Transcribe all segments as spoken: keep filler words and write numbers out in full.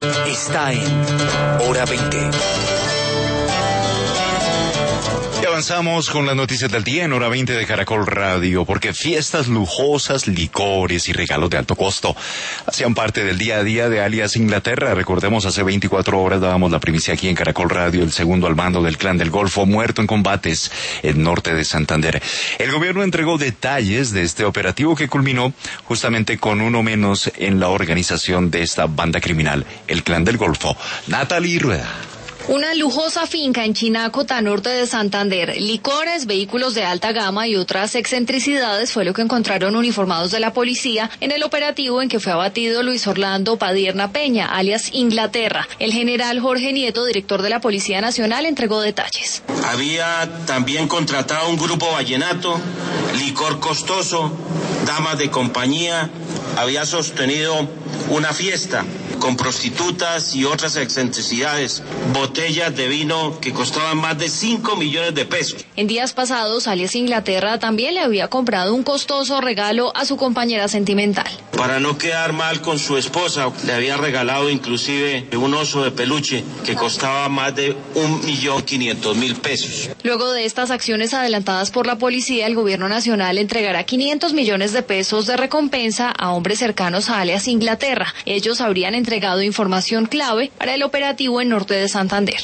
Está en Hora veinte. Y avanzamos con las noticias del día en Hora veinte de Caracol Radio, porque fiestas lujosas, licores y regalos de alto costo hacían parte del día a día de alias Inglaterra. Recordemos, hace veinticuatro horas dábamos la primicia aquí en Caracol Radio, el segundo al mando del Clan del Golfo muerto en combates en norte de Santander. El gobierno entregó detalles de este operativo que culminó justamente con uno menos en la organización de esta banda criminal, el Clan del Golfo. Natalie Rueda. Una lujosa finca en Chinacota, norte de Santander, licores, vehículos de alta gama y otras excentricidades fue lo que encontraron uniformados de la policía en el operativo en que fue abatido Luis Orlando Padierna Peña, alias Inglaterra. El general Jorge Nieto, director de la Policía Nacional, entregó detalles. Había también contratado un grupo vallenato, licor costoso, damas de compañía, había sostenido una fiesta con prostitutas y otras excentricidades, botellas de vino que costaban más de cinco millones de pesos. En días pasados, alias Inglaterra también le había comprado un costoso regalo a su compañera sentimental. Para no quedar mal con su esposa, le había regalado inclusive un oso de peluche que costaba más de un millón quinientos mil pesos. Luego de estas acciones adelantadas por la policía, el gobierno nacional entregará quinientos millones de pesos de recompensa a hombres cercanos a alias Inglaterra. Ellos habrían entregado información clave para el operativo en norte de Santander.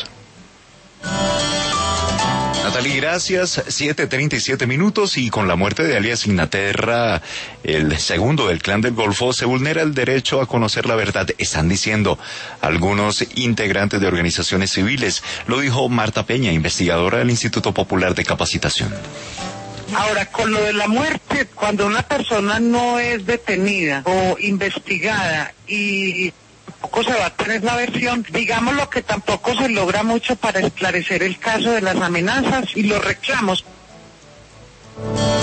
Natalie, gracias. siete treinta y siete minutos, y con la muerte de alias Inglaterra, el segundo del Clan del Golfo, se vulnera el derecho a conocer la verdad, están diciendo algunos integrantes de organizaciones civiles. Lo dijo Marta Peña, investigadora del Instituto Popular de Capacitación. Ahora, con lo de la muerte, cuando una persona no es detenida o investigada y tampoco se va a tener la versión, digamos lo que tampoco se logra mucho para esclarecer el caso de las amenazas y los reclamos.